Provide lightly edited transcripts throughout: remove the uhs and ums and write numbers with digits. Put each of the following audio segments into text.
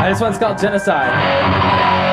This one's called Genocide.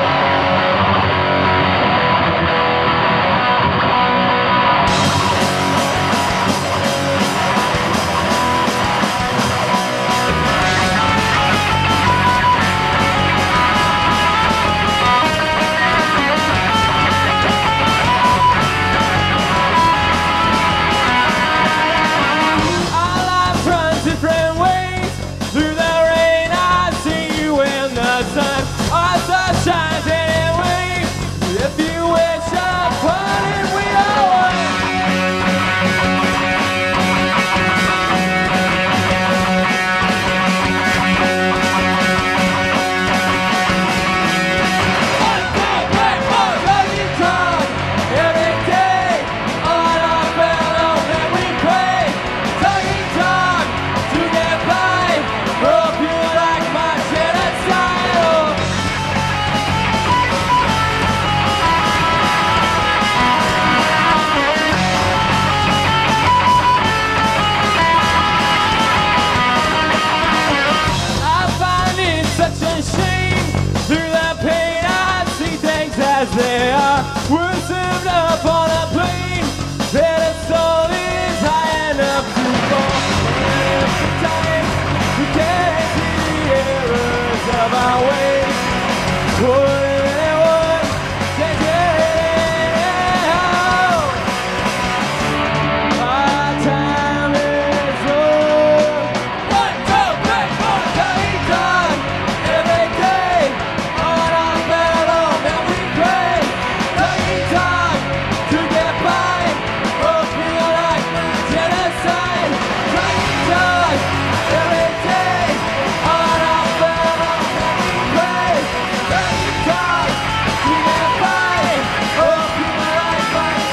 They are were served up on a plane. Their soul is high enough to fall. And it's the time we can't see the errors of our ways. Would anyone take it out? Our time is over. 1, 2, 3, 4, Tony Dog. Every day on our fellow that we pray. Tony Dog to get by. Oh, feel like genocide. Tony Dog. Every day on our fellow that we pray. Tony Dog to get by. Oh, feel like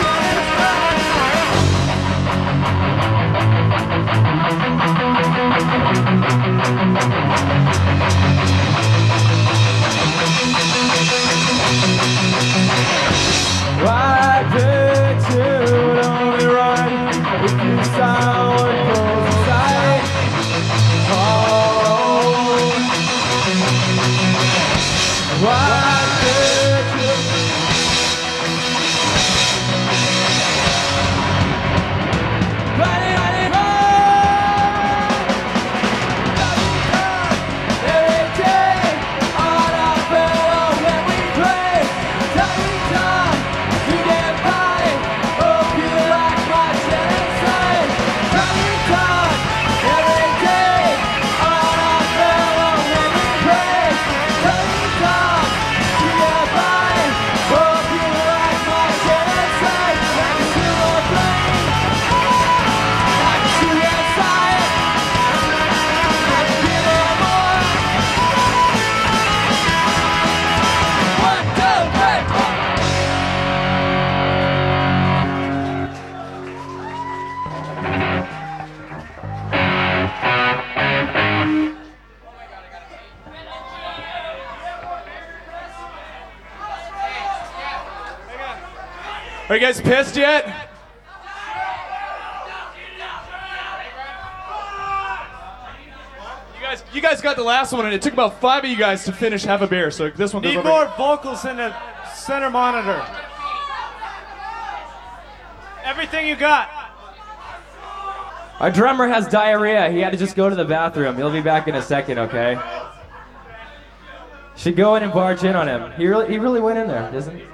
Why did you only run if you saw what goes inside? Oh, why did you? Every day on our fellow when we pray. Tony Dog to get by. Oh, feel like my genocide. Tony Dog. Every day on our fellow when we pray. Tony Dog to get by. Oh, feel like my genocide. Like a silver flame. Like a suicide. Like a give her more. 1, 2, 3, 4. Are you guys pissed yet? You guys got the last one, and it took about 5 of you guys to finish half a beer. So this one goes Need over. more vocals in the center monitor. Everything you got. Our drummer has diarrhea. He had to just go to the bathroom. He'll be back in a second, okay? Should go in and barge in on him. He really went in there, doesn't he?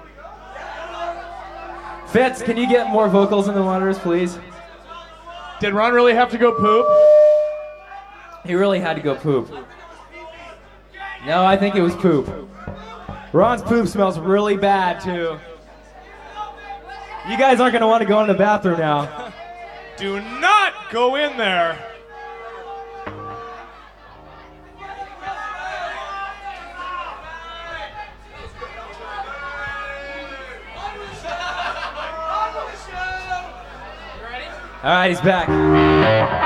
Fitz, can you get more vocals in the monitors, please? Did Ron really have to go poop? He really had to go poop. No, I think it was poop. Ron's poop smells really bad, too. You guys aren't going to want to go in the bathroom now. Do not go in there. All right, he's back.